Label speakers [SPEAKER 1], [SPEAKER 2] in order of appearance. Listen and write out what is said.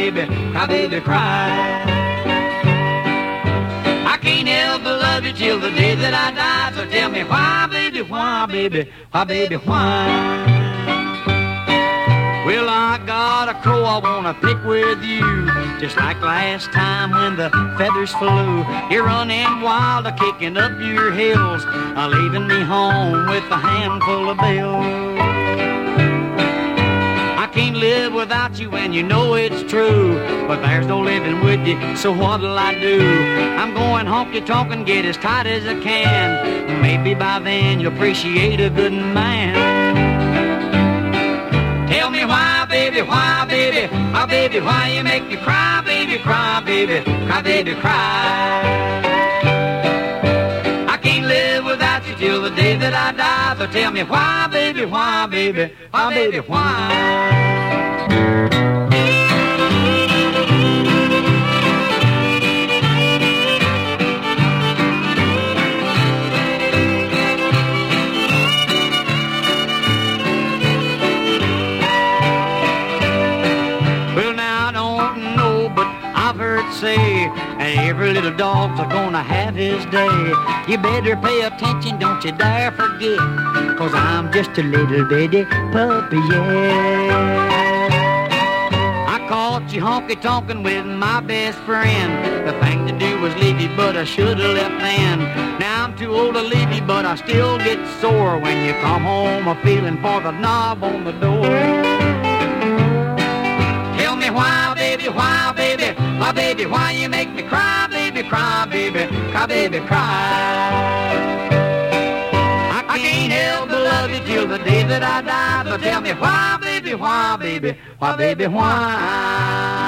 [SPEAKER 1] cry, baby, cry. I can't help but love you till the day that I die. So tell me why, baby, why, baby, why, baby, why? Well, I got a crow I wanna pick with you, just like last time when the feathers flew. You're running wild, kicking up your heels, leaving me home with a handful of bills. I can't live without you and you know it's true, but there's no living with you, so what'll I do? I'm going honky-tonk and get as tight as I can. Maybe by then you'll appreciate a good man. Tell me why, baby, why, baby, why, baby, why you make me cry, baby, cry, baby, cry, baby, cry. I can't live without you till the day that I die, so tell me why, baby, why, baby, why, baby, why? Say, and every little dog's gonna have his day. You better pay attention, don't you dare forget, 'cause I'm just a little bitty puppy, yeah. I caught you honky-tonkin' with my best friend. The thing to do was leave you, but I should've left then. Now I'm too old to leave you, but I still get sore when you come home a-feeling for the knob on the door. Tell me why, baby, why, baby, why, baby, why you make me cry, baby, cry, baby, cry, baby, cry. I can't help but love you till the day that I die, but tell me why, baby, why, baby, why, baby, why?